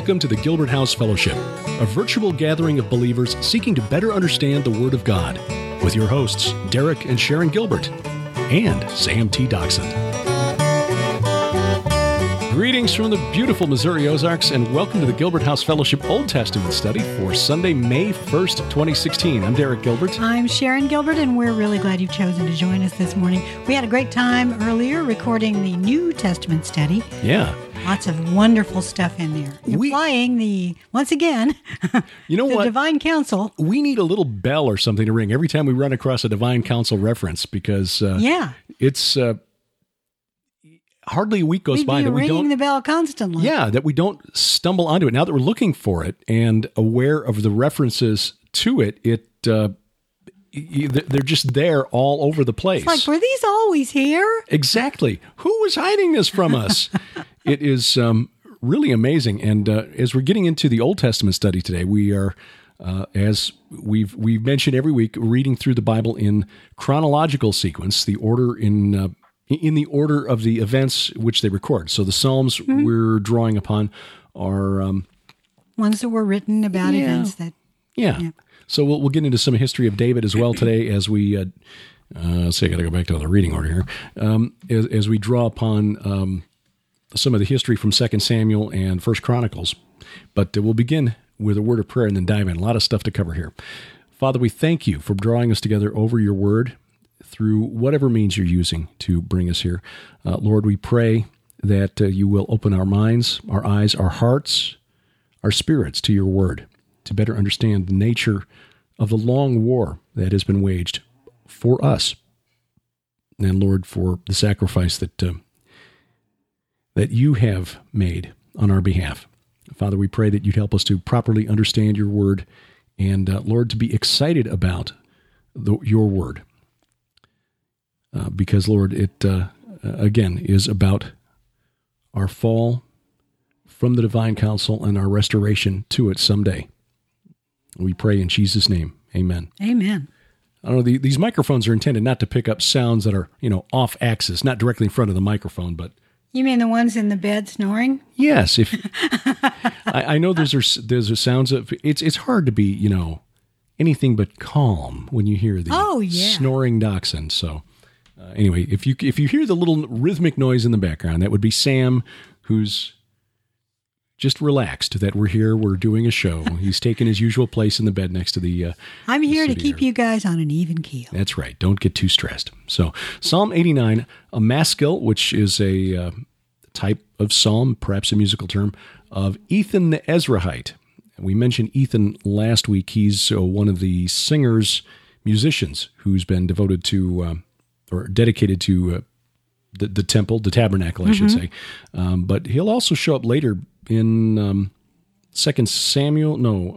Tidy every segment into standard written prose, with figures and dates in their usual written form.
Welcome to the Gilbert House Fellowship, a virtual gathering of believers seeking to better understand the Word of God, with your hosts, Derek and Sharon Gilbert, and Sam T. Doxson. Greetings from the beautiful Missouri Ozarks, and welcome to the Gilbert House Fellowship Old Testament study for Sunday, May 1st, 2016. I'm Derek Gilbert. I'm Sharon Gilbert, and we're really glad you've chosen to join us this morning. We had a great time earlier recording the New Testament study. Yeah. Lots of wonderful stuff in there. Implying once again, you know the Divine Council. We need a little bell or something to ring every time we run across a Divine Council reference, because it's hardly a week goes by that we don't ringing the bell constantly. Yeah, that we don't stumble onto it. Now that we're looking for it and aware of the references to it, they're just there all over the place. It's like, were these always here? Exactly. Who was hiding this from us? It is really amazing. And as we're getting into the Old Testament study today, we are, as we've mentioned every week, reading through the Bible in chronological sequence, the order in the order of the events which they record. So the Psalms we're drawing upon are ones that were written about events that. Yeah. So we'll get into some history of David as well today as we, let's see, I got to go back to the reading order here, as we draw upon some of the history from 2 Samuel and 1 Chronicles. But we'll begin with a word of prayer and then dive in. A lot of stuff to cover here. Father, we thank you for drawing us together over your word through whatever means you're using to bring us here. Lord, we pray that you will open our minds, our eyes, our hearts, our spirits to your word, to better understand the nature of the long war that has been waged for us. And Lord, for the sacrifice that you have made on our behalf. Father, we pray that you'd help us to properly understand your word and, Lord, to be excited about your word. Because, Lord, it, again, is about our fall from the divine counsel and our restoration to it someday. We pray in Jesus' name. Amen. Amen. I don't know, these microphones are intended not to pick up sounds that are, off axis, not directly in front of the microphone, but... You mean the ones in the bed snoring? Yes. If I know there's a sounds of... It's hard to be, anything but calm when you hear the snoring dachshund, so... Anyway, if you hear the little rhythmic noise in the background, that would be Sam, who's just relaxed that we're here. We're doing a show. He's taken his usual place in the bed next to the. I'm here to keep you guys on an even keel. That's right. Don't get too stressed. So, Psalm 89, a maskil, which is a type of psalm, perhaps a musical term, of Ethan the Ezrahite. We mentioned Ethan last week. He's one of the singers, musicians who's been devoted to. Or dedicated to the temple, the tabernacle, I should say. But he'll also show up later in 2 Samuel.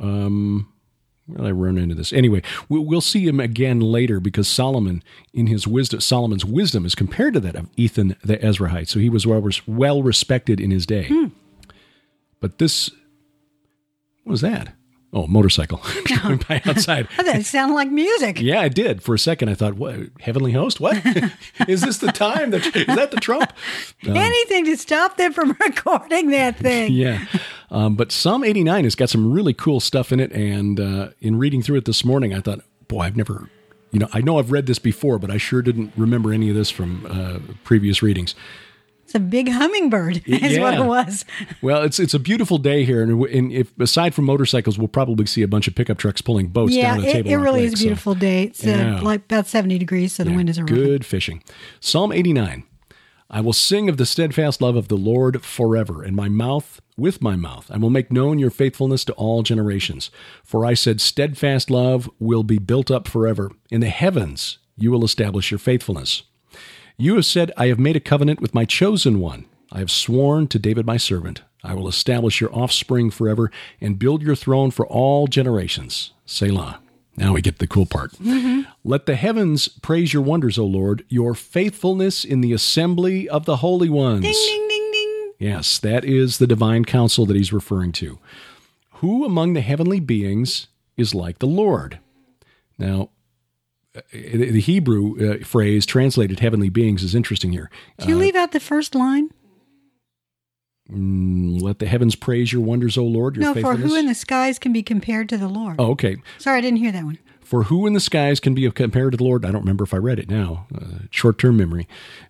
I run into this. Anyway, we'll see him again later because Solomon's wisdom is compared to that of Ethan the Ezrahite. So he was well respected in his day. But this, what was that? Oh, motorcycle going by outside. That sounded like music. Yeah, it did. For a second, I thought, what, heavenly host? What? Is this the time? Is that the trump? Anything to stop them from recording that thing. Yeah. But Psalm 89 has got some really cool stuff in it. And in reading through it this morning, I thought, boy, I've never, I know I've read this before, but I sure didn't remember any of this from previous readings. It's a big hummingbird is what it was. Well, it's a beautiful day here, and if aside from motorcycles, we'll probably see a bunch of pickup trucks pulling boats down the table. It really is a beautiful day. It's like about 70 degrees, so the wind is around. Good fishing. Psalm 89. I will sing of the steadfast love of the Lord forever, and with my mouth I will make known your faithfulness to all generations. For I said, steadfast love will be built up forever. In the heavens you will establish your faithfulness. You have said, I have made a covenant with my chosen one. I have sworn to David my servant. I will establish your offspring forever and build your throne for all generations. Selah. Now we get the cool part. Let the heavens praise your wonders, O Lord, your faithfulness in the assembly of the holy ones. Ding, ding, ding, ding. Yes, that is the divine council that he's referring to. Who among the heavenly beings is like the Lord? Now, the Hebrew phrase translated heavenly beings is interesting here. Did you leave out the first line? Let the heavens praise your wonders, O Lord, your No, faithfulness. for who in the skies can be compared to the Lord? Oh, okay. Sorry, I didn't hear that one. For who in the skies can be compared to the Lord? I don't remember if I read it now. Short-term memory.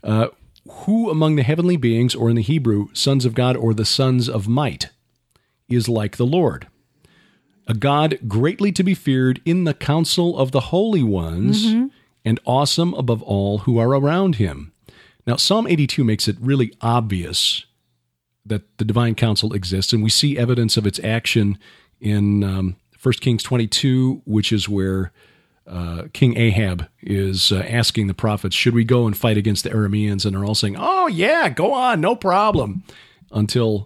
Who among the heavenly beings, or in the Hebrew, sons of God or the sons of might, is like the Lord? A God greatly to be feared in the council of the holy ones, and awesome above all who are around him. Now, Psalm 82 makes it really obvious that the divine council exists, and we see evidence of its action in 1 Kings 22, which is where King Ahab is asking the prophets, should we go and fight against the Arameans? And they're all saying, oh, yeah, go on, no problem. Until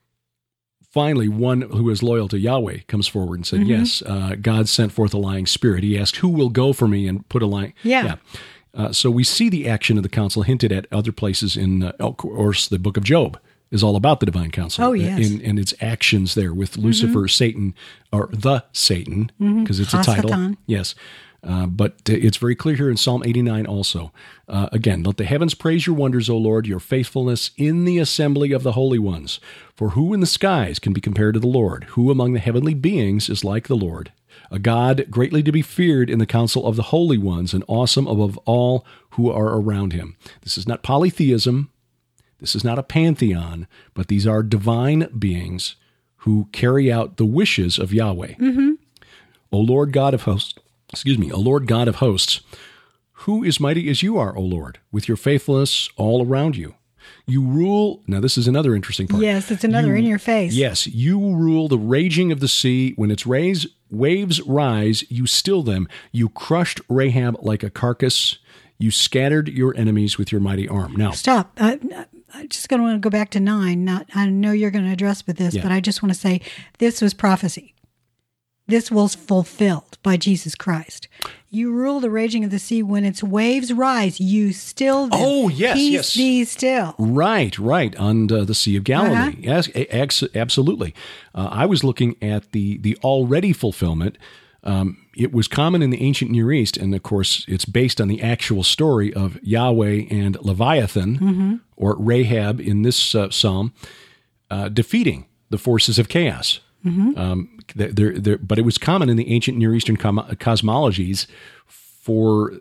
finally one who is loyal to Yahweh comes forward and said, yes, God sent forth a lying spirit. He asked, who will go for me and put a lying... Yeah. So we see the action of the council hinted at other places in, of course, the book of Job is all about the divine council. Oh, yes. And its actions there with Lucifer, Satan, or the Satan, because it's a title. Hasatan. Yes. But it's very clear here in Psalm 89 also. Again, let the heavens praise your wonders, O Lord, your faithfulness in the assembly of the holy ones. For who in the skies can be compared to the Lord? Who among the heavenly beings is like the Lord? A God greatly to be feared in the council of the holy ones, and awesome above all who are around him. This is not polytheism. This is not a pantheon, but these are divine beings who carry out the wishes of Yahweh. O Lord God of hosts, O Lord God of hosts, who is mighty as you are, O Lord, with your faithfulness all around you. You rule, now this is another interesting part. Yes, it's another in your face. Yes, you rule the raging of the sea. When its waves rise, you still them. You crushed Rahab like a carcass. You scattered your enemies with your mighty arm. Now, Stop. I'm just going to want to go back to 9. I know you're going to address with this, but I just want to say this was prophecy. This was fulfilled by Jesus Christ. You rule the raging of the sea. When its waves rise, you still them. Oh, yes, Peace yes. be still. Right, on the Sea of Galilee. Yes, absolutely. I was looking at the already fulfillment. It was common in the ancient Near East, and of course, it's based on the actual story of Yahweh and Leviathan, or Rahab in this psalm, defeating the forces of chaos. But it was common in the ancient Near Eastern cosmologies for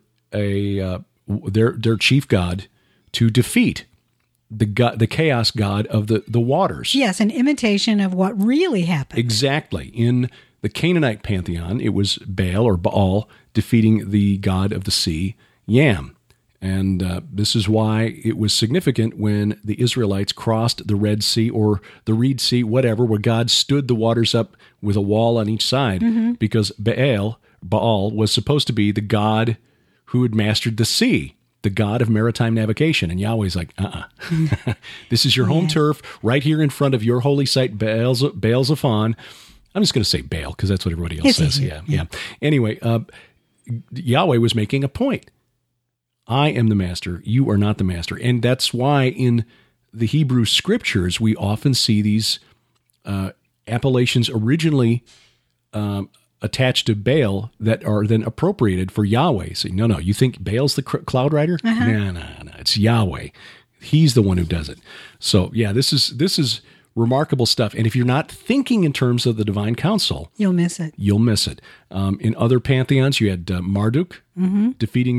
their chief god to defeat the chaos god of the waters. Yes, an imitation of what really happened. Exactly. In the Canaanite pantheon, it was Baal or Baal defeating the god of the sea, Yam. And this is why it was significant when the Israelites crossed the Red Sea or the Reed Sea, whatever, where God stood the waters up with a wall on each side, because Baal was supposed to be the god who had mastered the sea, the god of maritime navigation. And Yahweh's like, this is your home turf right here in front of your holy site, Baal Zephon. I'm just going to say Baal because that's what everybody else says. Yeah. Anyway, Yahweh was making a point. I am the master, you are not the master. And that's why in the Hebrew scriptures, we often see these appellations originally attached to Baal that are then appropriated for Yahweh. So, no, you think Baal's the cloud rider? No, it's Yahweh. He's the one who does it. So, yeah, this is remarkable stuff. And if you're not thinking in terms of the divine council, you'll miss it. In other pantheons, you had Marduk defeating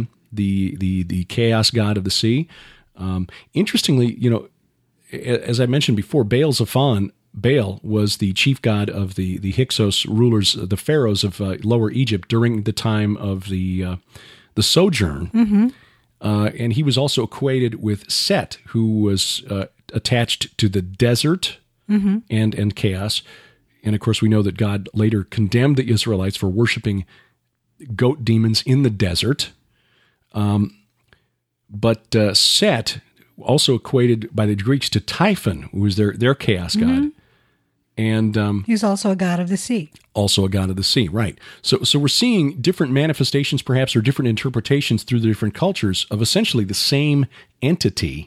the chaos god of the sea. Interestingly, as I mentioned before, Baal Zephon, Baal was the chief god of the Hyksos rulers, the pharaohs of Lower Egypt during the time of the sojourn. And he was also equated with Set, who was attached to the desert and chaos. And of course, we know that God later condemned the Israelites for worshiping goat demons in the desert. But Set, also equated by the Greeks to Typhon, who was their chaos god. And he's also a god of the sea. Also a god of the sea, right. So we're seeing different manifestations, perhaps, or different interpretations through the different cultures of essentially the same entity.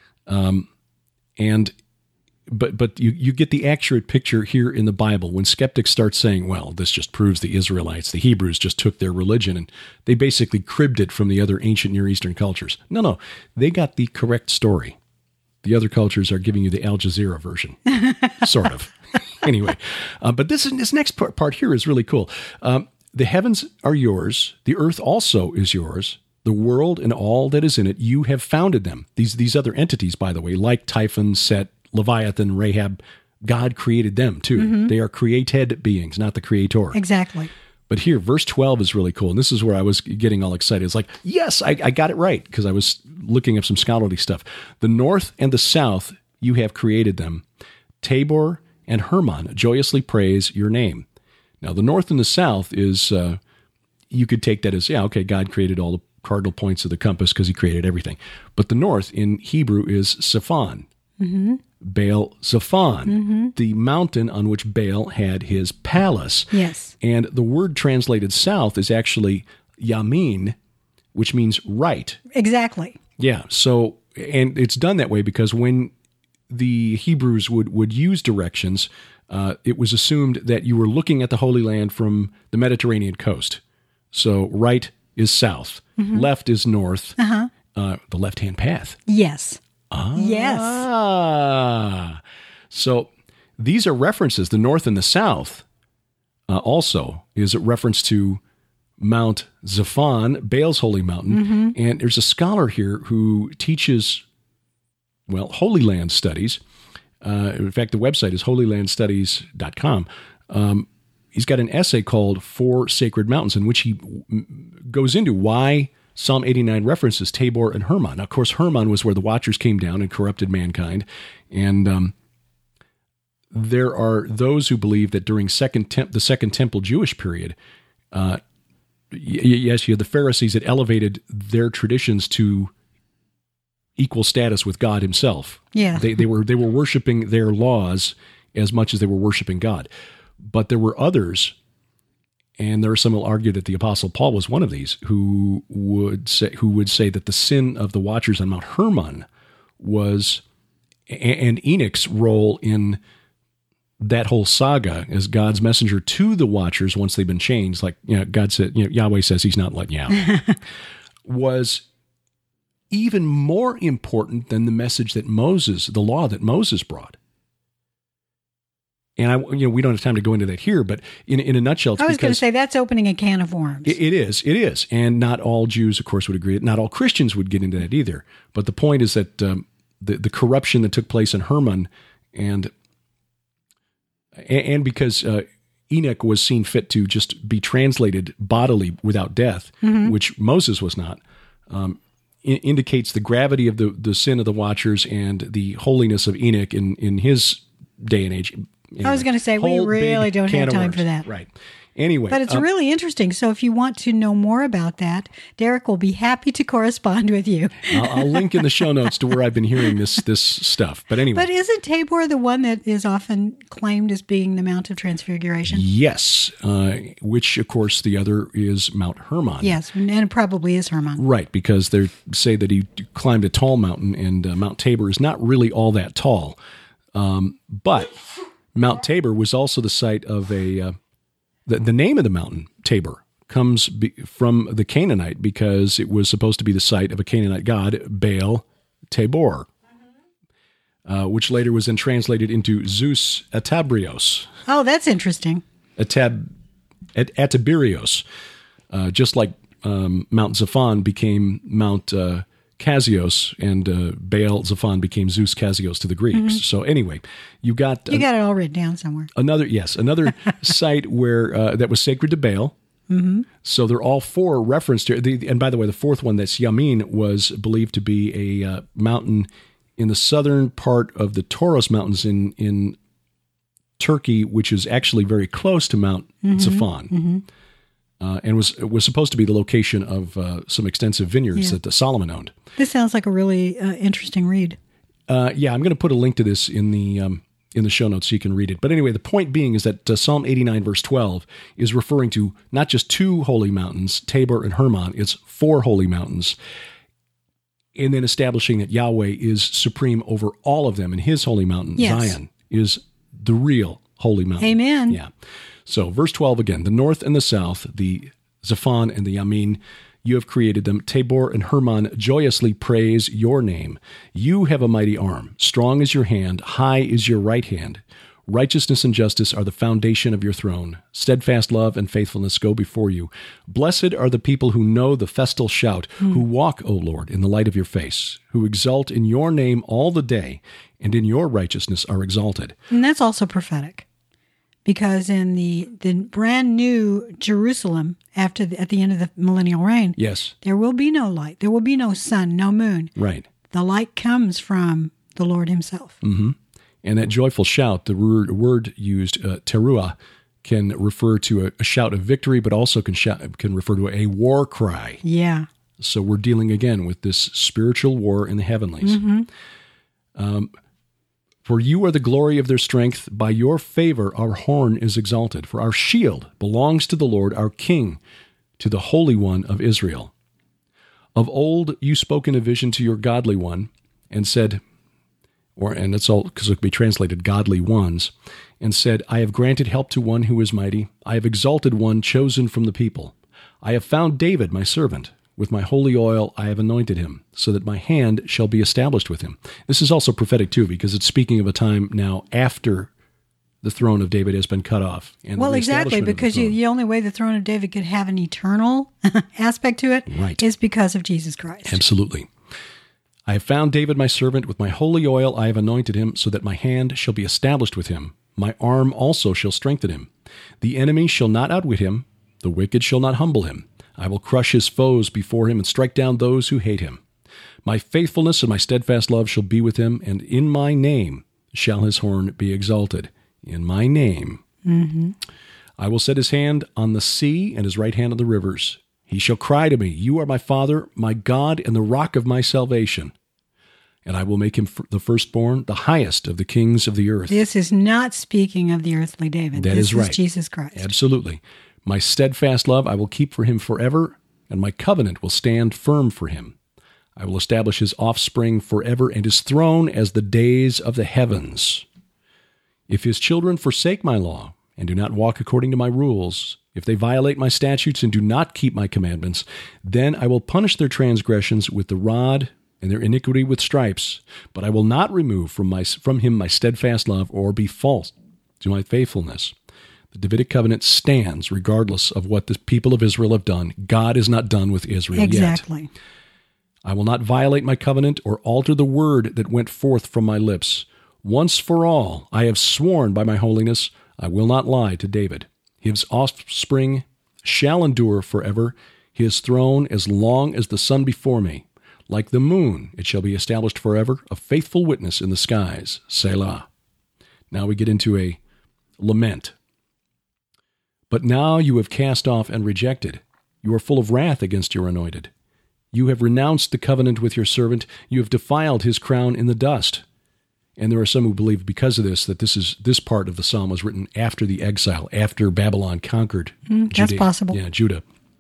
But you get the accurate picture here in the Bible when skeptics start saying, well, this just proves the Israelites, the Hebrews just took their religion and they basically cribbed it from the other ancient Near Eastern cultures. No, they got the correct story. The other cultures are giving you the Al Jazeera version, sort of. Anyway, but this next part here is really cool. The heavens are yours. The earth also is yours. The world and all that is in it, you have founded them. These other entities, by the way, like Typhon, Set, Leviathan, Rahab, God created them too. Mm-hmm. They are created beings, not the creator. Exactly. But here, verse 12 is really cool. And this is where I was getting all excited. It's like, yes, I got it right, because I was looking up some scholarly stuff. The north and the south, you have created them. Tabor and Hermon joyously praise your name. Now, the north and the south is, you could take that as, yeah, okay, God created all the cardinal points of the compass because he created everything. But the north in Hebrew is Zephon. Mm-hmm. Baal Zephon, mm-hmm. the mountain on which Baal had his palace. Yes. And the word translated south is actually Yamin, which means right. Exactly. Yeah. So, and it's done that way because when the Hebrews would use directions, it was assumed that you were looking at the Holy Land from the Mediterranean coast. So right is south, mm-hmm. left is north, the left-hand path. Yes. Yes. So these are references. The north and the south also is a reference to Mount Zephon, Baal's holy mountain. Mm-hmm. And there's a scholar here who teaches, well, Holy Land studies. In fact, the website is holylandstudies.com. He's got an essay called Four Sacred Mountains, in which he goes into why Psalm 89 references Tabor and Hermon. Now, of course, Hermon was where the Watchers came down and corrupted mankind. And there are those who believe that during the Second Temple Jewish period, yes, you had the Pharisees that elevated their traditions to equal status with God himself. Yeah. They were worshiping their laws as much as they were worshiping God. But there were others, and there are some who will argue that the Apostle Paul was one of these, who would say that the sin of the Watchers on Mount Hermon was, and Enoch's role in that whole saga as God's messenger to the Watchers once they've been changed, like, God said, Yahweh says he's not letting you out, was even more important than the message that the law that Moses brought. And we don't have time to go into that here, but in a nutshell, it's I was going to say that's opening a can of worms. It is. And not all Jews, of course, would agree. Not all Christians would get into that either. But the point is that the corruption that took place in Hermon, and because Enoch was seen fit to just be translated bodily without death, mm-hmm. which Moses was not, indicates the gravity of the sin of the Watchers and the holiness of Enoch in his day and age. Anyway, I was going to say, we really don't have time for that. Right. Anyway. But it's really interesting. So if you want to know more about that, Derek will be happy to correspond with you. I'll link in the show notes to where I've been hearing this stuff. But anyway. But isn't Tabor the one that is often claimed as being the Mount of Transfiguration? Yes. Which, of course, the other is Mount Hermon. Yes, and it probably is Hermon. Right, because they say that he climbed a tall mountain, and Mount Tabor is not really all that tall. But Mount Tabor was also the site of the name of the mountain, Tabor, comes from the Canaanite because it was supposed to be the site of a Canaanite god, Baal Tabor, which later was then translated into Zeus Atabrios. Oh, that's interesting. Atabirios, just like Mount Zephon became Mount Casios, and Baal Zephon became Zeus Casios to the Greeks. Mm-hmm. So anyway, you got it all written down somewhere. Another site where that was sacred to Baal. Mm-hmm. So they're all four referenced here. And by the way, the fourth one, that's Yamin, was believed to be a mountain in the southern part of the Taurus Mountains in Turkey, which is actually very close to Mount mm-hmm. Zephon. Mm-hmm. And was supposed to be the location of some extensive vineyards that Solomon owned. This sounds like a really interesting read. Yeah, I'm going to put a link to this in the show notes so you can read it. But anyway, the point being is that Psalm 89 verse 12 is referring to not just two holy mountains, Tabor and Hermon. It's four holy mountains. And then establishing that Yahweh is supreme over all of them, and his holy mountain, Zion, is the real holy mountain. Amen. Yeah. So verse 12 again, the north and the south, the Zephon and the Yamin, You have created them. Tabor and Hermon joyously praise your name. You have a mighty arm. Strong is your hand. High is your right hand. Righteousness and justice are the foundation of your throne. Steadfast love and faithfulness go before you. Blessed are the people who know the festal shout, who walk, O Lord, in the light of your face, who exalt in your name all the day, and in your righteousness are exalted. And that's also prophetic. Because in the brand new Jerusalem, at the end of the millennial reign, Yes. there will be no light. There will be no sun, no moon. Right. The light comes from the Lord himself. Mm-hmm. And that joyful shout, the word used, teruah, can refer to a shout of victory, but also can refer to a war cry. Yeah. So we're dealing again with this spiritual war in the heavenlies. For you are the glory of their strength. By your favor our horn is exalted. For our shield belongs to the Lord, our King, to the Holy One of Israel. Of old you spoke in a vision to your godly one, and said, and that's all because it could be translated godly ones, and said, I have granted help to one who is mighty. I have exalted one chosen from the people. I have found David, my servant. With my holy oil I have anointed him, so that my hand shall be established with him. This is also prophetic too, because it's speaking of a time now after the throne of David has been cut off. And well, exactly, because the only way the throne of David could have an eternal aspect to it is because of Jesus Christ. Absolutely. I have found David my servant. With my holy oil I have anointed him, so that my hand shall be established with him. My arm also shall strengthen him. The enemy shall not outwit him. The wicked shall not humble him. I will crush his foes before him and strike down those who hate him. My faithfulness and my steadfast love shall be with him, and in my name shall his horn be exalted. In my name. Mm-hmm. I will set his hand on the sea and his right hand on the rivers. He shall cry to me, You are my Father, my God, and the rock of my salvation. And I will make him the firstborn, the highest of the kings of the earth. This is not speaking of the earthly David. That is right. This is Jesus Christ. Absolutely. My steadfast love I will keep for him forever, and my covenant will stand firm for him. I will establish his offspring forever, and his throne as the days of the heavens. If his children forsake my law, and do not walk according to my rules, if they violate my statutes and do not keep my commandments, then I will punish their transgressions with the rod and their iniquity with stripes. But I will not remove from him my steadfast love or be false to my faithfulness. The Davidic covenant stands regardless of what the people of Israel have done. God is not done with Israel yet. Exactly. I will not violate my covenant or alter the word that went forth from my lips. Once for all, I have sworn by my holiness, I will not lie to David. His offspring shall endure forever, his throne as long as the sun before me. Like the moon, it shall be established forever, a faithful witness in the skies. Selah. Now we get into a lament. But now you have cast off and rejected. You are full of wrath against your anointed. You have renounced the covenant with your servant. You have defiled his crown in the dust. And there are some who believe because of this, that this part of the psalm was written after the exile, after Babylon conquered Judah. That's possible. Yeah, Judah.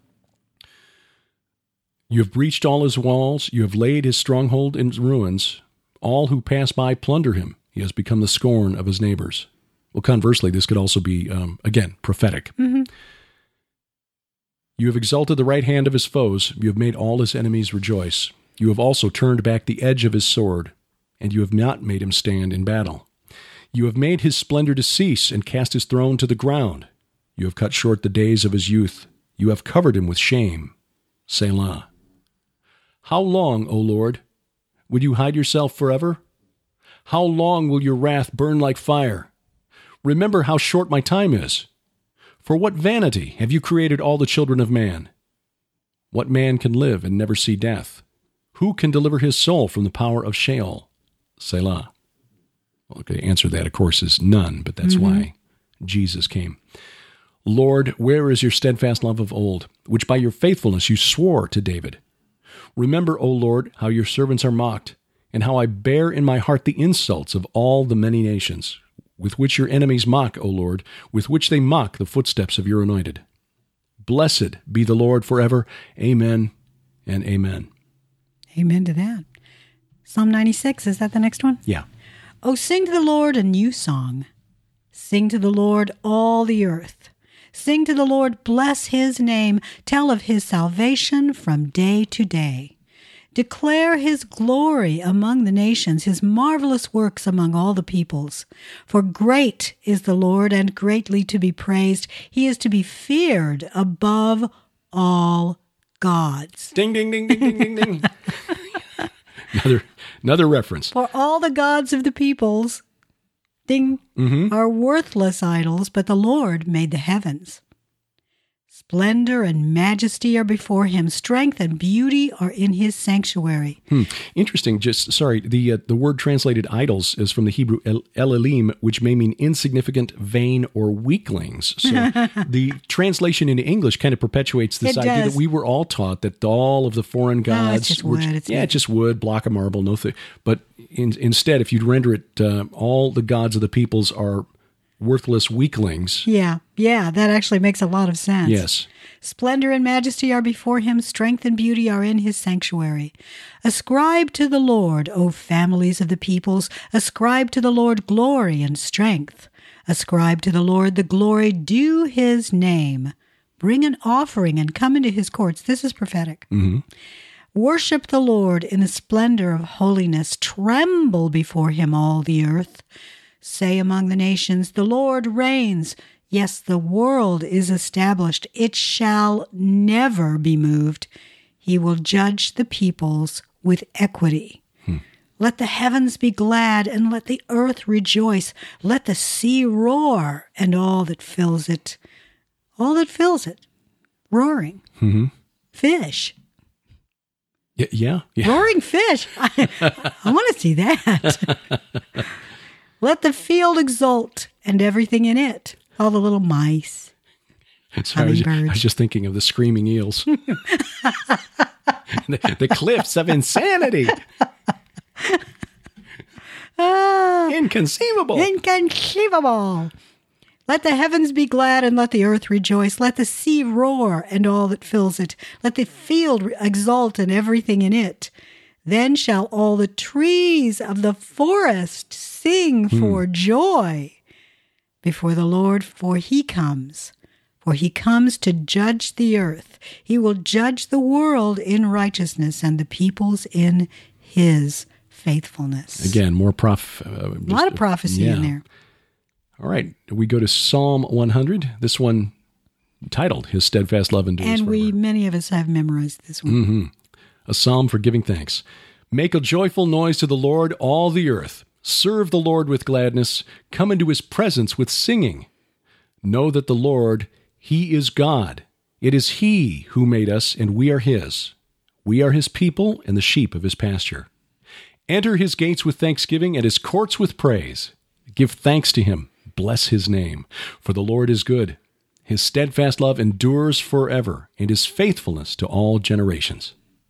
You have breached all his walls. You have laid his stronghold in ruins. All who pass by plunder him. He has become the scorn of his neighbors. Well, conversely, this could also be, again, prophetic. Mm-hmm. You have exalted the right hand of his foes. You have made all his enemies rejoice. You have also turned back the edge of his sword, and you have not made him stand in battle. You have made his splendor to cease and cast his throne to the ground. You have cut short the days of his youth. You have covered him with shame. Selah. How long, O Lord? Would you hide yourself forever? How long will your wrath burn like fire? Remember how short my time is. For what vanity have you created all the children of man? What man can live and never see death? Who can deliver his soul from the power of Sheol? Selah. Okay, answer that, of course, is none, but that's why Jesus came. Lord, where is your steadfast love of old, which by your faithfulness you swore to David? Remember, O Lord, how your servants are mocked, and how I bear in my heart the insults of all the many nations, with which your enemies mock, O Lord, with which they mock the footsteps of your anointed. Blessed be the Lord forever. Amen and amen. Amen to that. Psalm 96, is that the next one? Yeah. Oh, sing to the Lord a new song. Sing to the Lord all the earth. Sing to the Lord, bless his name. Tell of his salvation from day to day. Declare his glory among the nations, his marvelous works among all the peoples. For great is the Lord and greatly to be praised. He is to be feared above all gods. Ding, ding, ding, ding, ding, ding, ding. Another reference. For all the gods of the peoples, ding, are worthless idols, but the Lord made the heavens. Splendor and majesty are before him. Strength and beauty are in his sanctuary. Interesting. The word translated idols is from the Hebrew elalim, which may mean insignificant, vain, or weaklings. So the translation into English kind of perpetuates this idea that we were all taught that all of the foreign gods it's just were wood. it's just wood, block of marble, but instead, if you'd render it, all the gods of the peoples are worthless weaklings. Yeah, that actually makes a lot of sense. Yes. Splendor and majesty are before him. Strength and beauty are in his sanctuary. Ascribe to the Lord, O families of the peoples. Ascribe to the Lord glory and strength. Ascribe to the Lord the glory due his name. Bring an offering and come into his courts. This is prophetic. Worship the Lord in the splendor of holiness. Tremble before him, all the earth. Say among the nations, the Lord reigns. Yes, the world is established. It shall never be moved. He will judge the peoples with equity. Let the heavens be glad and let the earth rejoice. Let the sea roar and all that fills it. All that fills it. Roaring. Fish. Yeah. Roaring fish. I want to see that. Let the field exult and everything in it. All the little mice. Sorry, I was just thinking of the screaming eels. the cliffs of insanity. Inconceivable. Inconceivable. Let the heavens be glad and let the earth rejoice. Let the sea roar and all that fills it. Let the field exult and everything in it. Then shall all the trees of the forest sing for joy before the Lord, for he comes to judge the earth. He will judge the world in righteousness and the peoples in his faithfulness. Again, more a lot of prophecy in there. All right, we go to Psalm 100. This one titled, His Steadfast Love Endures Forever. And many of us have memorized this one. A psalm for giving thanks. Make a joyful noise to the Lord, all the earth. Serve the Lord with gladness. Come into his presence with singing. Know that the Lord, he is God. It is he who made us, and we are his. We are his people and the sheep of his pasture. Enter his gates with thanksgiving and his courts with praise. Give thanks to him. Bless his name. For the Lord is good. His steadfast love endures forever, and his faithfulness to all generations.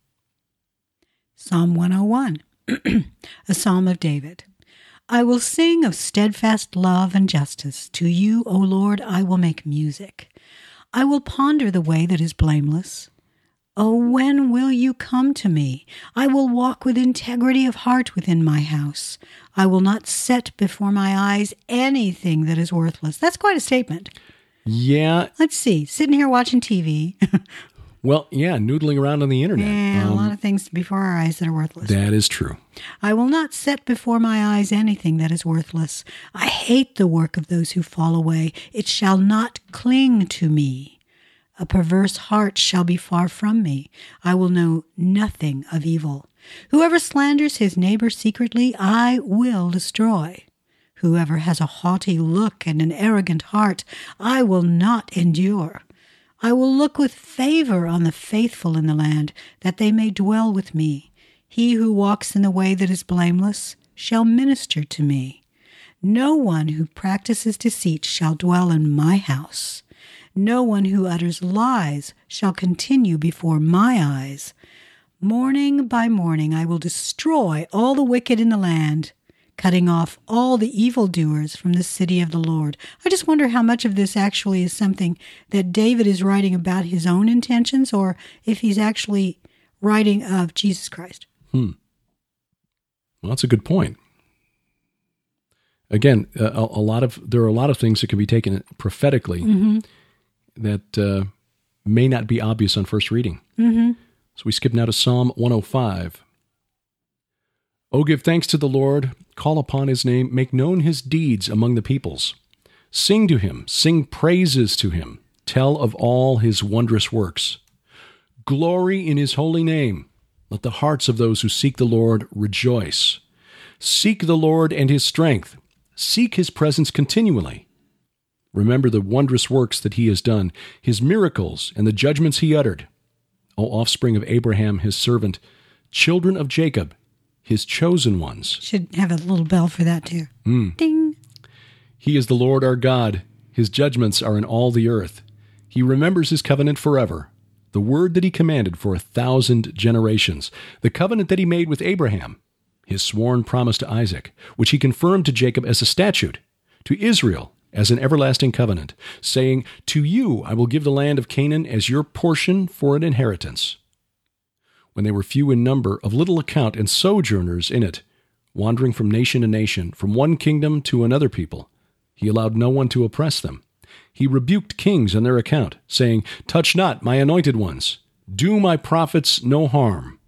Psalm 101, a psalm of David. I will sing of steadfast love and justice. To you, O Lord, I will make music. I will ponder the way that is blameless. Oh, when will you come to me? I will walk with integrity of heart within my house. I will not set before my eyes anything that is worthless. That's quite a statement. Yeah. Let's see. Sitting here watching TV. Well, yeah, noodling around on the internet. Yeah, a lot of things before our eyes that are worthless. That is true. I will not set before my eyes anything that is worthless. I hate the work of those who fall away. It shall not cling to me. A perverse heart shall be far from me. I will know nothing of evil. Whoever slanders his neighbor secretly, I will destroy. Whoever has a haughty look and an arrogant heart, I will not endure. I will look with favor on the faithful in the land, that they may dwell with me. He who walks in the way that is blameless shall minister to me. No one who practices deceit shall dwell in my house. No one who utters lies shall continue before my eyes. Morning by morning I will destroy all the wicked in the land, cutting off all the evildoers from the city of the Lord. I just wonder how much of this actually is something that David is writing about his own intentions, or if he's actually writing of Jesus Christ. Well, that's a good point. Again, there are a lot of things that can be taken prophetically, that may not be obvious on first reading. Mm-hmm. So we skip now to Psalm 105. Oh, give thanks to the Lord, call upon his name, make known his deeds among the peoples. Sing to him, sing praises to him, tell of all his wondrous works. Glory in his holy name. Let the hearts of those who seek the Lord rejoice. Seek the Lord and his strength. Seek his presence continually. Remember the wondrous works that he has done, his miracles and the judgments he uttered. O offspring of Abraham, his servant, children of Jacob, his chosen ones. Should have a little bell for that too. Ding. He is the Lord our God. His judgments are in all the earth. He remembers his covenant forever, the word that he commanded for 1,000 generations, the covenant that he made with Abraham, his sworn promise to Isaac, which he confirmed to Jacob as a statute, to Israel as an everlasting covenant, saying, To you I will give the land of Canaan as your portion for an inheritance. When they were few in number, of little account, and sojourners in it, wandering from nation to nation, from one kingdom to another people, he allowed no one to oppress them. He rebuked kings on their account, saying, Touch not my anointed ones. Do my prophets no harm.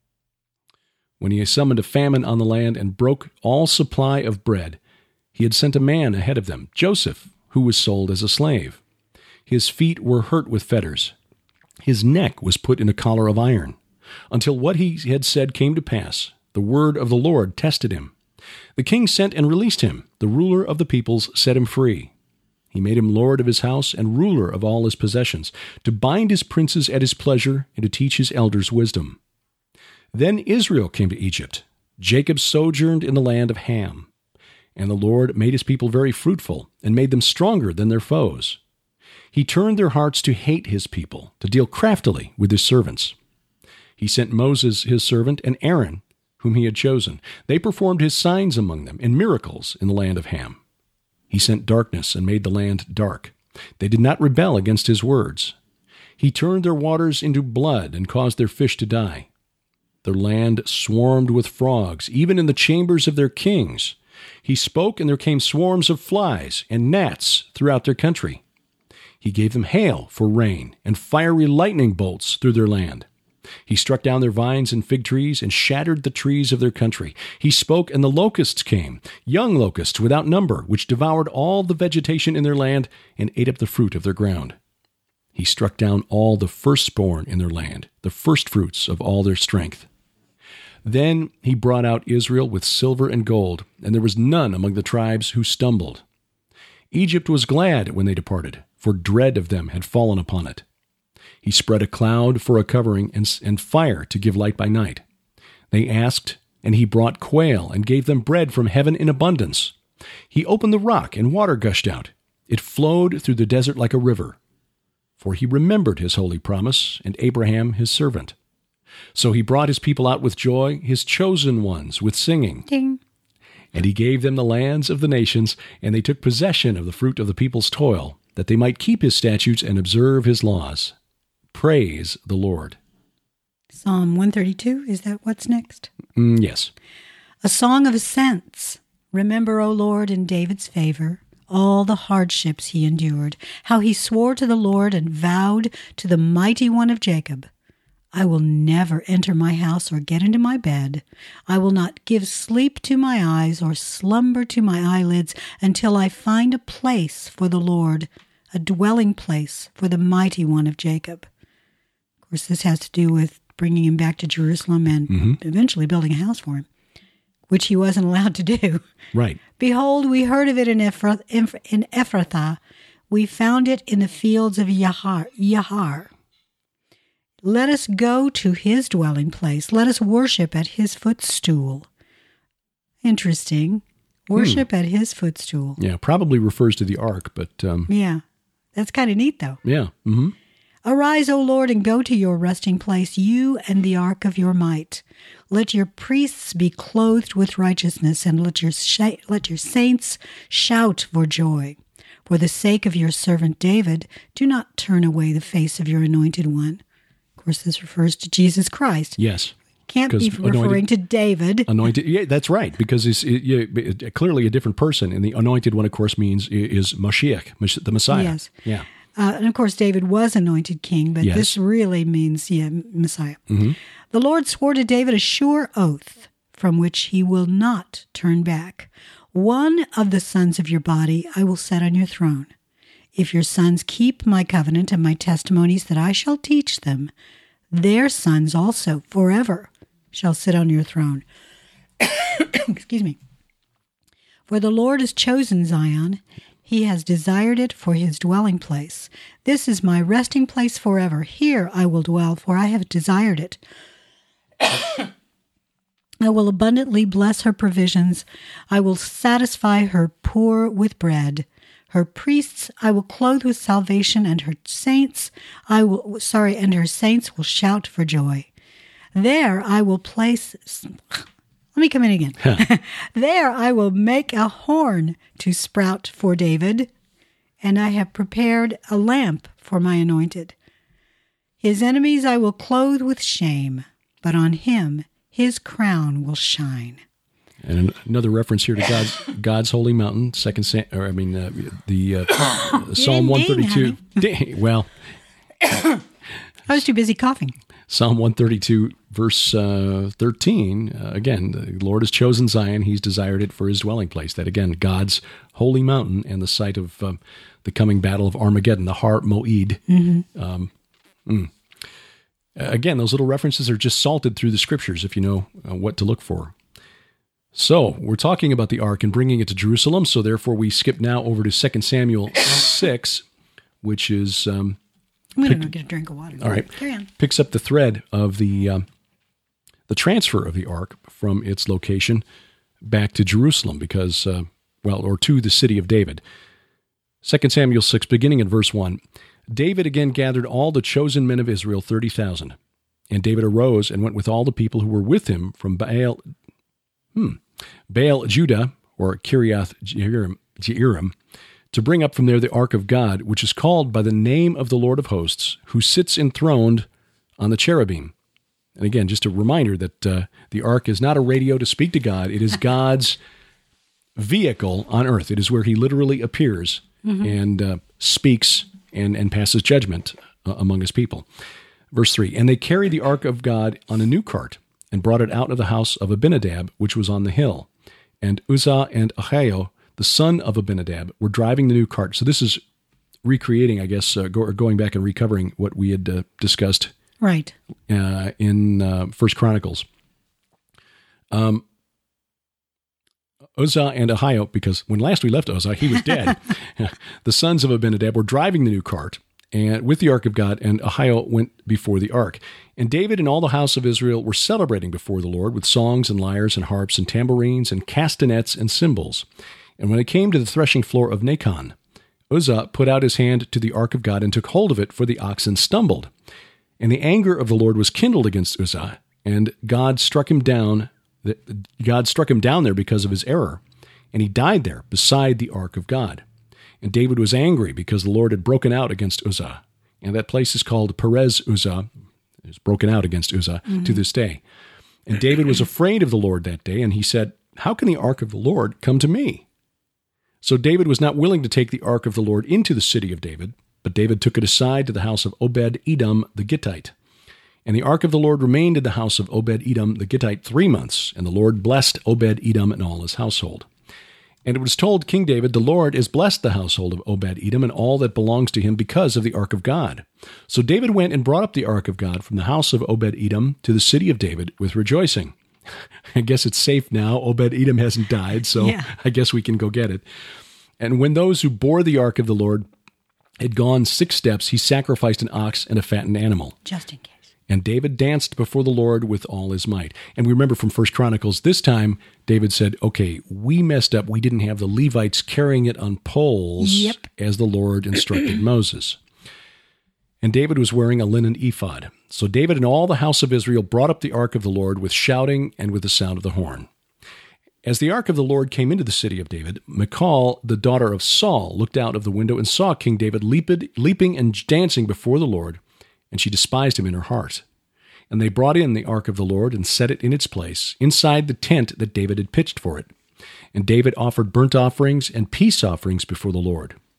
When he summoned a famine on the land and broke all supply of bread, he had sent a man ahead of them, Joseph, who was sold as a slave. His feet were hurt with fetters. His neck was put in a collar of iron, until what he had said came to pass. The word of the Lord tested him. The king sent and released him. The ruler of the peoples set him free. He made him lord of his house and ruler of all his possessions, to bind his princes at his pleasure and to teach his elders wisdom. Then Israel came to Egypt. Jacob sojourned in the land of Ham. And the Lord made his people very fruitful and made them stronger than their foes. He turned their hearts to hate his people, to deal craftily with his servants. He sent Moses, his servant, and Aaron, whom he had chosen. They performed his signs among them and miracles in the land of Ham. He sent darkness and made the land dark. They did not rebel against his words. He turned their waters into blood and caused their fish to die. Their land swarmed with frogs, even in the chambers of their kings. He spoke, and there came swarms of flies and gnats throughout their country. He gave them hail for rain and fiery lightning bolts through their land. He struck down their vines and fig trees and shattered the trees of their country. He spoke, and the locusts came, young locusts without number, which devoured all the vegetation in their land and ate up the fruit of their ground. He struck down all the firstborn in their land, the firstfruits of all their strength. Then he brought out Israel with silver and gold, and there was none among the tribes who stumbled. Egypt was glad when they departed, for dread of them had fallen upon it. He spread a cloud for a covering and fire to give light by night. They asked, and he brought quail and gave them bread from heaven in abundance. He opened the rock, and water gushed out. It flowed through the desert like a river. For he remembered his holy promise, and Abraham his servant. So he brought his people out with joy, his chosen ones with singing. Ding. And he gave them the lands of the nations, and they took possession of the fruit of the people's toil, that they might keep his statutes and observe his laws. Praise the Lord. Psalm 132, is that what's next? Yes. A song of ascents. Remember, O Lord, in David's favor, all the hardships he endured, how he swore to the Lord and vowed to the mighty one of Jacob, I will never enter my house or get into my bed. I will not give sleep to my eyes or slumber to my eyelids until I find a place for the Lord, a dwelling place for the mighty one of Jacob. Of course, this has to do with bringing him back to Jerusalem and eventually building a house for him, which he wasn't allowed to do. Right. Behold, we heard of it in Ephrathah. We found it in the fields of Yahar. Let us go to his dwelling place. Let us worship at his footstool. Interesting. Worship at his footstool. Yeah, probably refers to the ark, but... yeah, that's kind of neat, though. Yeah. Mm-hmm. Arise, O Lord, and go to your resting place, you and the ark of your might. Let your priests be clothed with righteousness, and let your saints shout for joy. For the sake of your servant David, do not turn away the face of your anointed one. Of course, this refers to Jesus Christ. Yes. Can't be referring to David. Anointed, yeah, that's right, because it's clearly a different person. And the anointed one, of course, is Mashiach, the Messiah. Yes. Yeah. And of course, David was anointed king, but Yes. this really means, Messiah. Mm-hmm. The Lord swore to David a sure oath from which he will not turn back. One of the sons of your body I will set on your throne. If your sons keep my covenant and my testimonies that I shall teach them, their sons also forever shall sit on your throne. Excuse me. For the Lord has chosen Zion. He has desired it for his dwelling place. This is my resting place forever. Here I will dwell, for I have desired it. I will abundantly bless her provisions. I will satisfy her poor with bread. Her priests I will clothe with salvation, and her saints and her saints will shout for joy. There I will place. Let me come in again. There I will make a horn to sprout for David, and I have prepared a lamp for my anointed. His enemies I will clothe with shame, but on him his crown will shine. And another reference here to God's holy mountain, Psalm 132. Well, I was too busy coughing. Psalm 132, verse 13. Again, the Lord has chosen Zion; He's desired it for His dwelling place. That again, God's holy mountain and the site of the coming battle of Armageddon, the Har Moed. Mm-hmm. Again, those little references are just salted through the scriptures if you know what to look for. So, we're talking about the ark and bringing it to Jerusalem, so therefore we skip now over to 2 Samuel 6, which is... I'm going to go get a drink of water. All right. Carry on. Picks up the thread of the transfer of the ark from its location back to Jerusalem because, or to the city of David. 2 Samuel 6, beginning in verse 1. David again gathered all the chosen men of Israel, 30,000. And David arose and went with all the people who were with him from Baal Judah, or Kiriath Jearim, to bring up from there the ark of God, which is called by the name of the Lord of hosts, who sits enthroned on the cherubim. And again, just a reminder that the ark is not a radio to speak to God. It is God's vehicle on earth. It is where he literally appears and speaks and passes judgment among his people. Verse 3, and they carried the ark of God on a new cart and brought it out of the house of Abinadab, which was on the hill. And Uzzah and Ahio, the son of Abinadab, were driving the new cart. So this is recreating, I guess, going back and recovering what we had discussed right in 1 Chronicles. Uzzah and Ahio, because when last we left Uzzah, he was dead. The sons of Abinadab were driving the new cart and with the ark of God, and Ahio went before the ark. And David and all the house of Israel were celebrating before the Lord with songs and lyres and harps and tambourines and castanets and cymbals. And when it came to the threshing floor of Nacon, Uzzah put out his hand to the ark of God and took hold of it, for the oxen stumbled. And the anger of the Lord was kindled against Uzzah, and God struck him down there because of his error, and he died there beside the ark of God. And David was angry because the Lord had broken out against Uzzah. And that place is called Perez Uzzah. It was broken out against Uzzah to this day. And David was afraid of the Lord that day, and he said, how can the ark of the Lord come to me? So David was not willing to take the ark of the Lord into the city of David, but David took it aside to the house of Obed-Edom the Gittite. And the ark of the Lord remained in the house of Obed-Edom the Gittite 3 months, and the Lord blessed Obed-Edom and all his household. And it was told King David, the Lord has blessed the household of Obed-Edom and all that belongs to him because of the ark of God. So David went and brought up the ark of God from the house of Obed-Edom to the city of David with rejoicing. I guess it's safe now. Obed-Edom hasn't died, so yeah. I guess we can go get it. And when those who bore the ark of the Lord had gone 6 steps, he sacrificed an ox and a fattened animal. Just in case. And David danced before the Lord with all his might. And we remember from 1 Chronicles, this time David said, okay, we messed up. We didn't have the Levites carrying it on poles as the Lord instructed Moses. And David was wearing a linen ephod. So David and all the house of Israel brought up the ark of the Lord with shouting and with the sound of the horn. As the ark of the Lord came into the city of David, Michal, the daughter of Saul, looked out of the window and saw King David leaping and dancing before the Lord, and she despised him in her heart. And they brought in the ark of the Lord and set it in its place, inside the tent that David had pitched for it. And David offered burnt offerings and peace offerings before the Lord.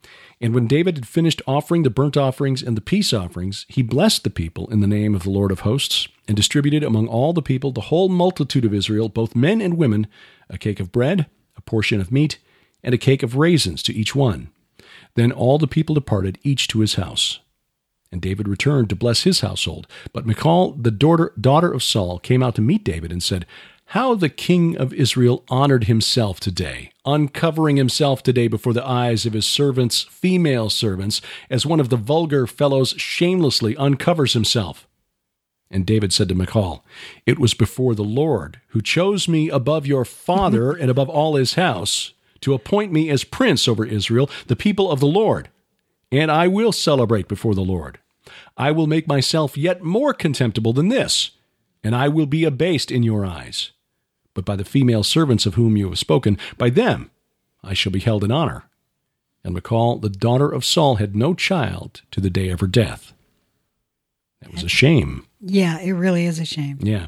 And when David had finished offering the burnt offerings and the peace offerings, he blessed the people in the name of the Lord of hosts, and distributed among all the people, the whole multitude of Israel, both men and women, a cake of bread, a portion of meat, and a cake of raisins to each one. Then all the people departed, each to his house. And David returned to bless his household. But Michal, the daughter of Saul, came out to meet David and said, "How the king of Israel honored himself today, uncovering himself today before the eyes of his servants, female servants, as one of the vulgar fellows shamelessly uncovers himself." And David said to Michal, "It was before the Lord, who chose me above your father and above all his house, to appoint me as prince over Israel, the people of the Lord. And I will celebrate before the Lord. I will make myself yet more contemptible than this, and I will be abased in your eyes. But by the female servants of whom you have spoken, by them I shall be held in honor." And Michal, the daughter of Saul, had no child to the day of her death. That was a shame. Yeah, it really is a shame. Yeah.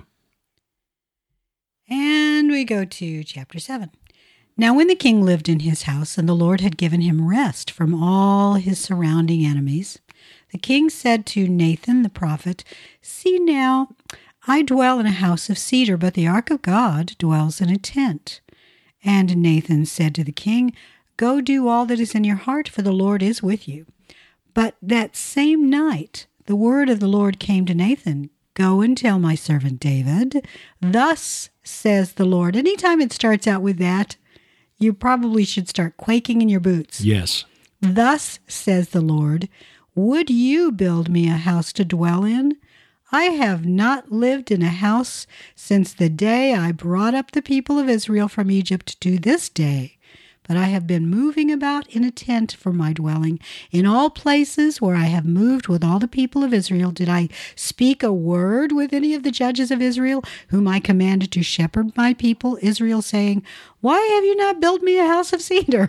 And we go to chapter 7. Now when the king lived in his house, and the Lord had given him rest from all his surrounding enemies, the king said to Nathan the prophet, "See now, I dwell in a house of cedar, but the ark of God dwells in a tent." And Nathan said to the king, "Go do all that is in your heart, for the Lord is with you." But that same night the word of the Lord came to Nathan, "Go and tell my servant David, thus says the Lord." Anytime it starts out with that, you probably should start quaking in your boots. Yes. "Thus says the Lord, would you build me a house to dwell in? I have not lived in a house since the day I brought up the people of Israel from Egypt to this day, but I have been moving about in a tent for my dwelling. In all places where I have moved with all the people of Israel, did I speak a word with any of the judges of Israel, whom I commanded to shepherd my people Israel, saying, 'Why have you not built me a house of cedar?'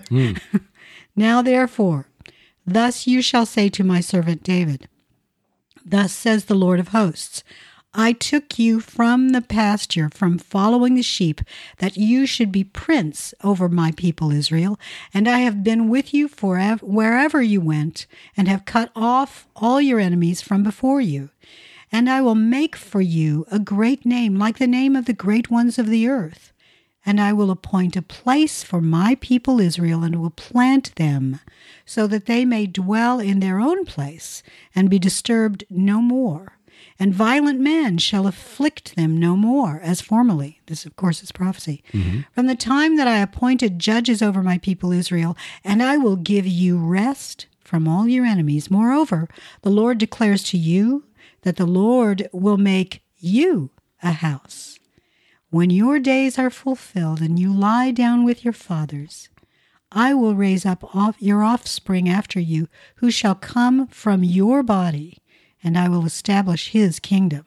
Now therefore, thus you shall say to my servant David, 'Thus says the Lord of hosts, I took you from the pasture, from following the sheep, that you should be prince over my people Israel, and I have been with you forever, wherever you went, and have cut off all your enemies from before you. And I will make for you a great name, like the name of the great ones of the earth. And I will appoint a place for my people Israel, and will plant them, so that they may dwell in their own place, and be disturbed no more. And violent men shall afflict them no more, as formerly." This, of course, is prophecy. "From the time that I appointed judges over my people Israel, and I will give you rest from all your enemies. Moreover, the Lord declares to you that the Lord will make you a house. When your days are fulfilled and you lie down with your fathers, I will raise up your offspring after you, who shall come from your body, and I will establish his kingdom."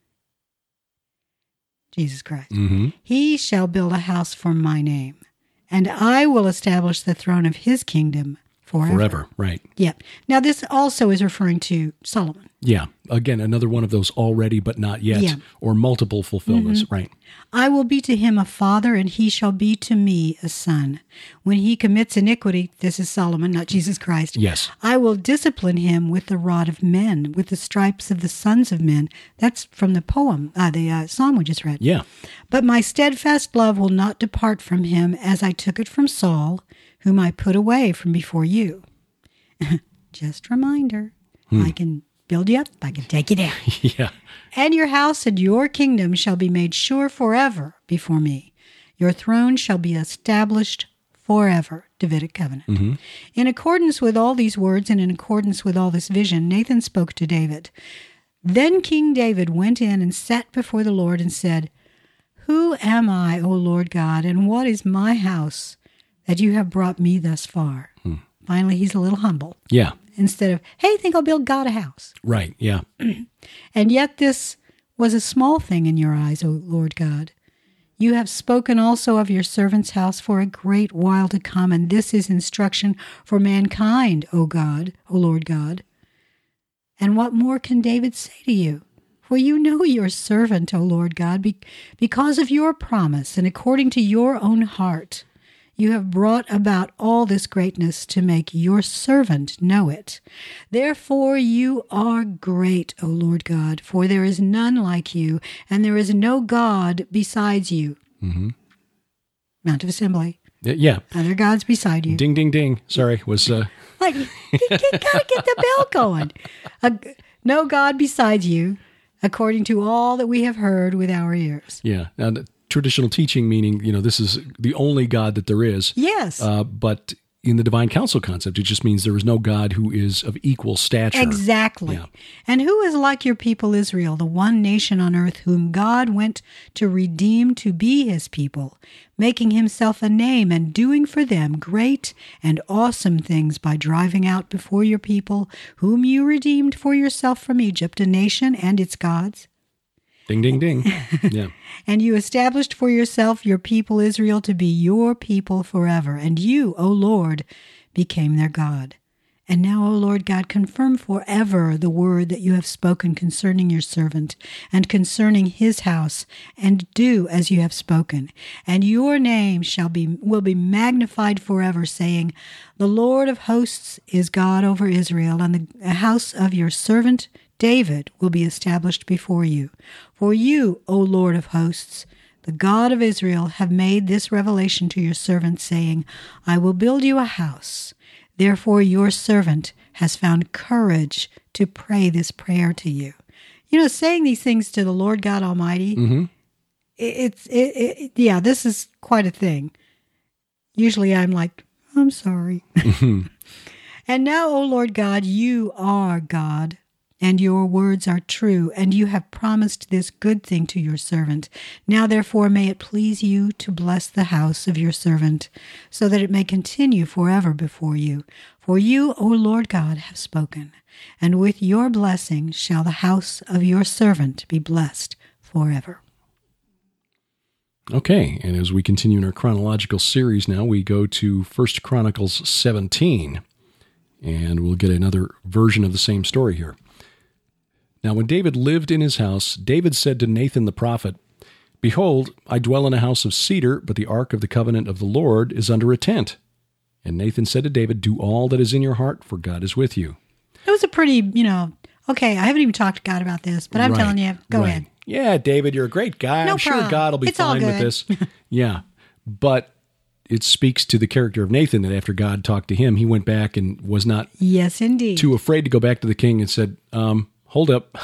Jesus Christ. "He shall build a house for my name, and I will establish the throne of his kingdom forever." Forever, right. Yeah. Now, this also is referring to Solomon. Yeah. Again, another one of those already but not yet, or multiple fulfillments, right. "I will be to him a father, and he shall be to me a son. When he commits iniquity," this is Solomon, not Jesus Christ, Yes. "I will discipline him with the rod of men, with the stripes of the sons of men." That's from the poem, the psalm we just read. Yeah. "But my steadfast love will not depart from him, as I took it from Saul, whom I put away from before you." Just reminder, I can build you up, I can take you down. Yeah. "And your house and your kingdom shall be made sure forever before me. Your throne shall be established forever." Davidic covenant. In accordance with all these words and in accordance with all this vision, Nathan spoke to David. Then King David went in and sat before the Lord and said, "Who am I, O Lord God, and what is my house that you have brought me thus far?" Finally, he's a little humble. Yeah. Instead of, "Hey, I think I'll build God a house." Right. Yeah. "And yet this was a small thing in your eyes, O Lord God. You have spoken also of your servant's house for a great while to come, and this is instruction for mankind, O God, O Lord God. And what more can David say to you? For you know your servant, O Lord God, because of your promise and according to your own heart. You have brought about all this greatness to make your servant know it. Therefore you are great, O Lord God, for there is none like you, and there is no God besides you. Mm-hmm. Mount of Assembly. Yeah. Other gods beside you. Ding, ding, ding. Sorry, was... Like, you gotta get the bell going. No God besides you, according to all that we have heard with our ears. Yeah. Now, the traditional teaching, meaning, this is the only God that there is. Yes. But in the divine council concept, it just means there is no God who is of equal stature. Exactly. Yeah. And who is like your people Israel, the one nation on earth whom God went to redeem to be his people, making himself a name and doing for them great and awesome things by driving out before your people, whom you redeemed for yourself from Egypt, a nation and its gods? Ding, ding, ding. Yeah. And you established for yourself your people Israel to be your people forever. And you, O Lord, became their God. And now, O Lord God, confirm forever the word that you have spoken concerning your servant and concerning his house, and do as you have spoken. And your name will be magnified forever, saying, The Lord of hosts is God over Israel, and the house of your servant David will be established before you. For you, O Lord of hosts, the God of Israel, have made this revelation to your servant, saying, I will build you a house. Therefore your servant has found courage to pray this prayer to you. Saying these things to the Lord God Almighty, mm-hmm. This is quite a thing. Usually I'm like, I'm sorry. Mm-hmm. And now, O Lord God, you are God, and your words are true, and you have promised this good thing to your servant. Now, therefore, may it please you to bless the house of your servant, so that it may continue forever before you. For you, O Lord God, have spoken, and with your blessing shall the house of your servant be blessed forever. Okay, and as we continue in our chronological series now, we go to 1 Chronicles 17, and we'll get another version of the same story here. Now, when David lived in his house, David said to Nathan the prophet, Behold, I dwell in a house of cedar, but the ark of the covenant of the Lord is under a tent. And Nathan said to David, Do all that is in your heart, for God is with you. It was a pretty, okay, I haven't even talked to God about this, but I'm telling you, go ahead. Yeah, David, you're a great guy. I'm sure God will be fine with this. Yeah, but it speaks to the character of Nathan that after God talked to him, he went back and was not yes, indeed, too afraid to go back to the king and said, hold up.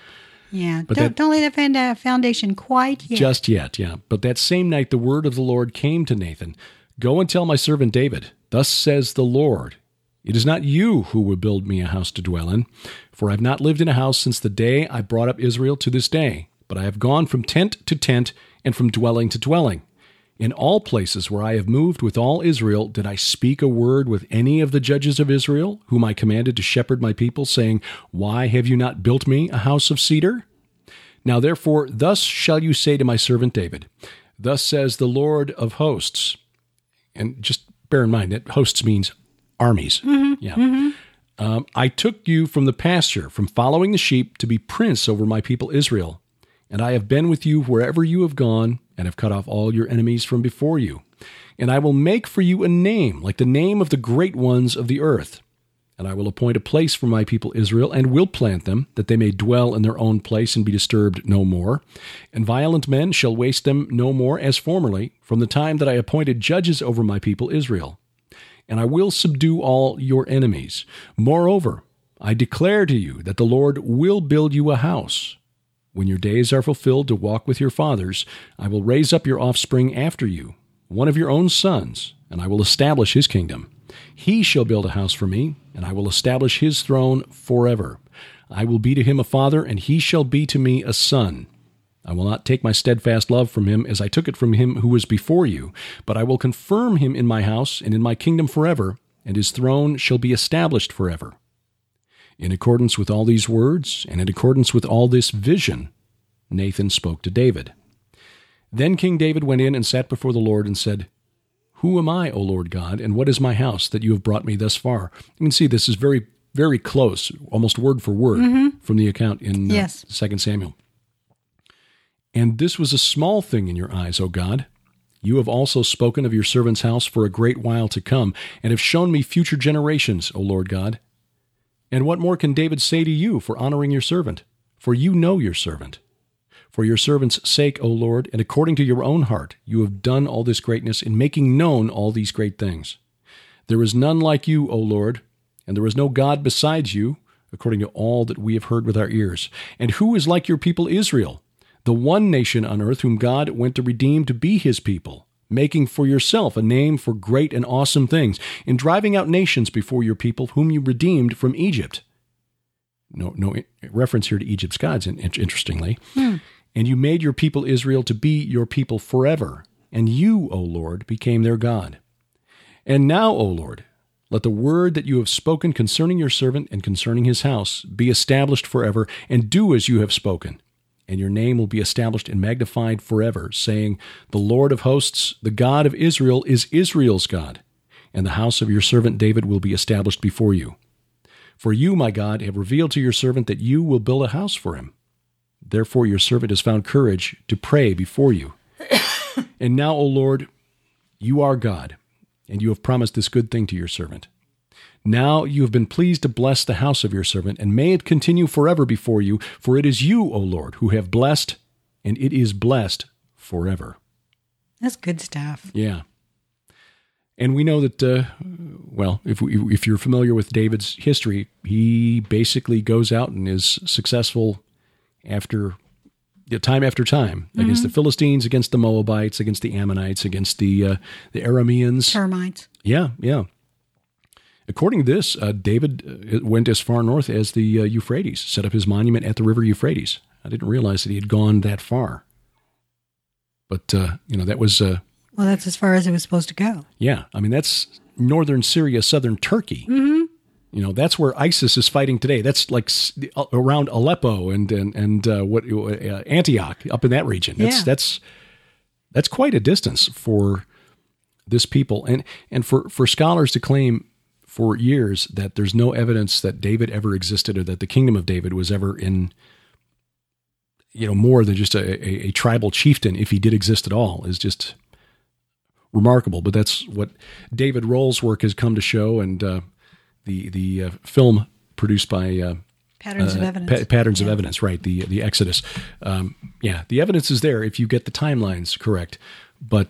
Yeah, don't lay that foundation quite yet. Just yet, yeah. But that same night the word of the Lord came to Nathan. Go and tell my servant David, Thus says the Lord, It is not you who will build me a house to dwell in, for I have not lived in a house since the day I brought up Israel to this day, but I have gone from tent to tent and from dwelling to dwelling. In all places where I have moved with all Israel, did I speak a word with any of the judges of Israel, whom I commanded to shepherd my people, saying, Why have you not built me a house of cedar? Now therefore, thus shall you say to my servant David, Thus says the Lord of hosts. And just bear in mind that hosts means armies. Mm-hmm. Yeah. Mm-hmm. I took you from the pasture, from following the sheep, to be prince over my people Israel. And I have been with you wherever you have gone, and have cut off all your enemies from before you. And I will make for you a name, like the name of the great ones of the earth. And I will appoint a place for my people Israel, and will plant them, that they may dwell in their own place and be disturbed no more. And violent men shall waste them no more as formerly, from the time that I appointed judges over my people Israel. And I will subdue all your enemies. Moreover, I declare to you that the Lord will build you a house. When your days are fulfilled to walk with your fathers, I will raise up your offspring after you, one of your own sons, and I will establish his kingdom. He shall build a house for me, and I will establish his throne forever. I will be to him a father, and he shall be to me a son. I will not take my steadfast love from him as I took it from him who was before you, but I will confirm him in my house and in my kingdom forever, and his throne shall be established forever. In accordance with all these words, and in accordance with all this vision, Nathan spoke to David. Then King David went in and sat before the Lord and said, Who am I, O Lord God, and what is my house that you have brought me thus far? You can see this is very, very close, almost word for word, from the account in 2 Samuel. And this was a small thing in your eyes, O God. You have also spoken of your servant's house for a great while to come, and have shown me future generations, O Lord God. And what more can David say to you for honoring your servant? For you know your servant. For your servant's sake, O Lord, and according to your own heart, you have done all this greatness in making known all these great things. There is none like you, O Lord, and there is no God besides you, according to all that we have heard with our ears. And who is like your people Israel, the one nation on earth whom God went to redeem to be his people, making for yourself a name for great and awesome things, in driving out nations before your people whom you redeemed from Egypt? No reference here to Egypt's gods, interestingly. And you made your people Israel to be your people forever, and you, O Lord, became their God. And now, O Lord, let the word that you have spoken concerning your servant and concerning his house be established forever, and do as you have spoken. And your name will be established and magnified forever, saying, The Lord of hosts, the God of Israel, is Israel's God, and the house of your servant David will be established before you. For you, my God, have revealed to your servant that you will build a house for him. Therefore your servant has found courage to pray before you. And now, O Lord, you are God, and you have promised this good thing to your servant. Now you have been pleased to bless the house of your servant, and may it continue forever before you, for it is you, O Lord, who have blessed, and it is blessed forever. That's good stuff. Yeah. And we know that, if you're familiar with David's history, he basically goes out and is successful time after time against the Philistines, against the Moabites, against the Ammonites, against the Arameans. Termites. Yeah. According to this, David went as far north as the Euphrates, set up his monument at the river Euphrates. I didn't realize that he had gone that far. But, that was... well, that's as far as it was supposed to go. Yeah. I mean, that's northern Syria, southern Turkey. Mm-hmm. That's where ISIS is fighting today. That's like around Aleppo and Antioch, up in that region. That's quite a distance for this people. And for scholars to claim for years that there's no evidence that David ever existed or that the kingdom of David was ever in, more than just a tribal chieftain, if he did exist at all, is just remarkable. But that's what David Roll's work has come to show, and the film produced by Patterns of Evidence. Patterns of Evidence, right? The Exodus. The evidence is there if you get the timelines correct. But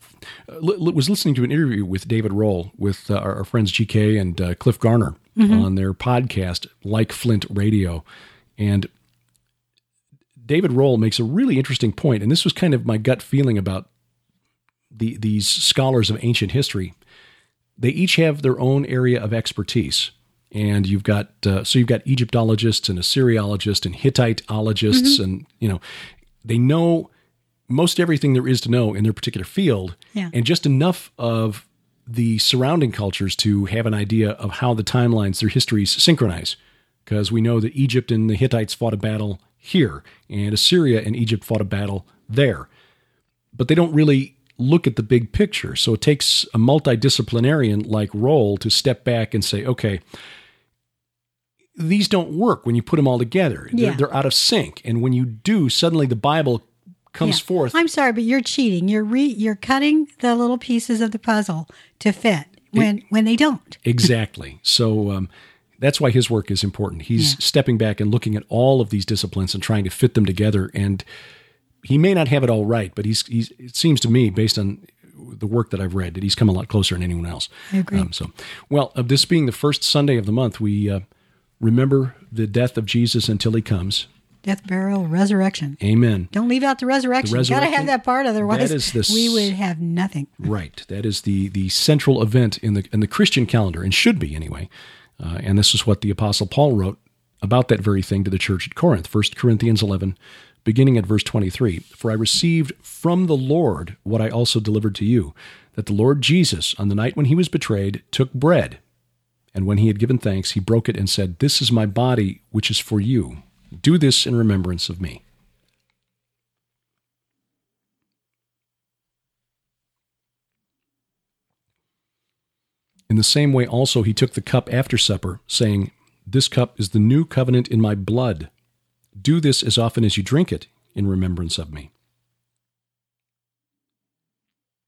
was listening to an interview with David Roll with our friends GK and Cliff Garner on their podcast, Like Flint Radio, and David Roll makes a really interesting point, and this was kind of my gut feeling about these scholars of ancient history. They each have their own area of expertise, and you've got Egyptologists and Assyriologists and Hittiteologists, and they know most everything there is to know in their particular field, and just enough of the surrounding cultures to have an idea of how the timelines, their histories synchronize. Because we know that Egypt and the Hittites fought a battle here, and Assyria and Egypt fought a battle there, but they don't really look at the big picture. So it takes a multidisciplinarian like Roll to step back and say, okay, these don't work when you put them all together. They're out of sync. And when you do, suddenly the Bible comes forth. I'm sorry, but you're cheating. You're cutting the little pieces of the puzzle to fit when they don't. Exactly. So that's why his work is important. He's stepping back and looking at all of these disciplines and trying to fit them together. And he may not have it all right, but it seems to me, based on the work that I've read, that he's come a lot closer than anyone else. I agree. This being the first Sunday of the month, we remember the death of Jesus until he comes. Death, burial, resurrection. Amen. Don't leave out the resurrection. You got to have that part, otherwise we would have nothing. Right. That is the central event in the Christian calendar, and should be anyway. And this is what the Apostle Paul wrote about that very thing to the church at Corinth, 1 Corinthians 11, beginning at verse 23. For I received from the Lord what I also delivered to you, that the Lord Jesus, on the night when he was betrayed, took bread, and when he had given thanks, he broke it and said, This is my body, which is for you. Do this in remembrance of me. In the same way also he took the cup after supper, saying, This cup is the new covenant in my blood. Do this as often as you drink it in remembrance of me.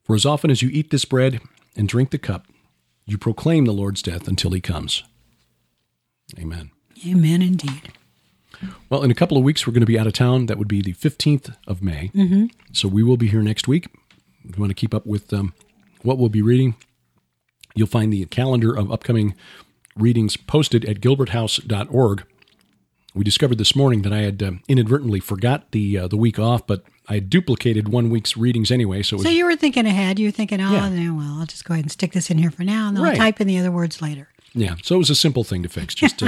For as often as you eat this bread and drink the cup, you proclaim the Lord's death until he comes. Amen. Amen, indeed. Well, in a couple of weeks, we're going to be out of town. That would be the 15th of May. Mm-hmm. So we will be here next week. If you want to keep up with what we'll be reading, you'll find the calendar of upcoming readings posted at gilberthouse.org. We discovered this morning that I had inadvertently forgot the week off, but I had duplicated 1 week's readings anyway. So you were thinking ahead. You were thinking, I'll just go ahead and stick this in here for now, and then I'll type in the other words later. Yeah, so it was a simple thing to fix. Just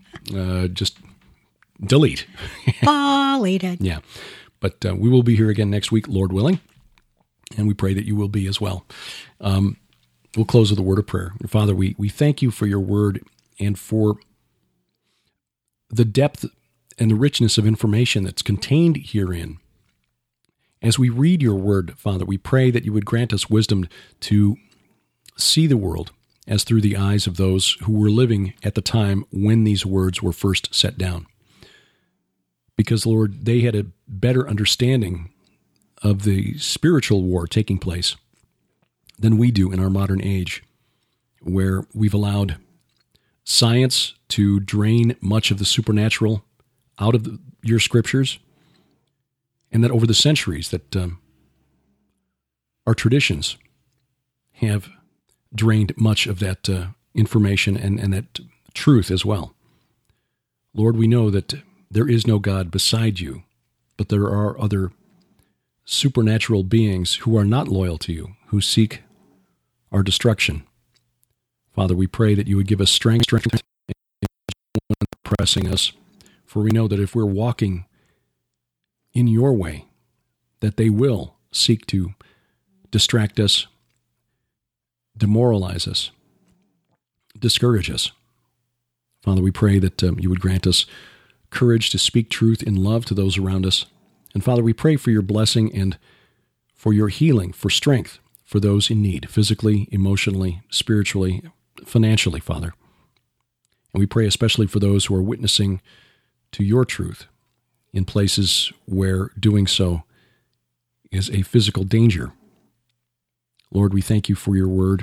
delete. Delete it. Yeah, but we will be here again next week, Lord willing, and we pray that you will be as well. We'll close with a word of prayer. Father, we thank you for your word and for the depth and the richness of information that's contained herein. As we read your word, Father, we pray that you would grant us wisdom to see the world as through the eyes of those who were living at the time when these words were first set down. Because, Lord, they had a better understanding of the spiritual war taking place than we do in our modern age, where we've allowed science to drain much of the supernatural out of your scriptures, and that over the centuries that our traditions have drained much of that information and that truth as well. Lord, we know that there is no God beside you, but there are other supernatural beings who are not loyal to you, who seek our destruction. Father, we pray that you would give us strength and pressing us, for we know that if we're walking in your way, that they will seek to distract us, demoralize us, discourage us. Father, we pray that you would grant us courage to speak truth in love to those around us. And Father, we pray for your blessing and for your healing, for strength for those in need, physically, emotionally, spiritually, financially, Father. And we pray especially for those who are witnessing to your truth in places where doing so is a physical danger. Lord, we thank you for your word.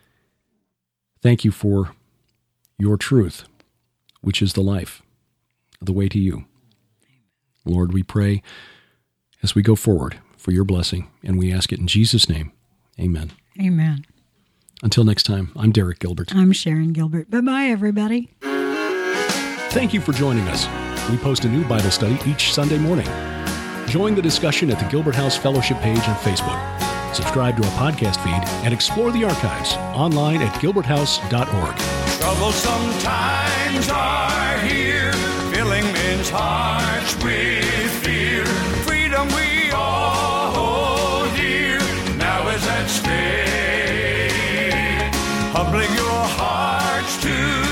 Thank you for your truth, which is the life, the way to you. Lord, we pray as we go forward for your blessing, and we ask it in Jesus' name. Amen. Amen. Until next time, I'm Derek Gilbert. I'm Sharon Gilbert. Bye-bye, everybody. Thank you for joining us. We post a new Bible study each Sunday morning. Join the discussion at the Gilbert House Fellowship page on Facebook. Subscribe to our podcast feed and explore the archives online at gilberthouse.org. Troublesome times are here, filling men's hearts with fear. Freedom we all hold dear, now is at stake. Humbling your hearts to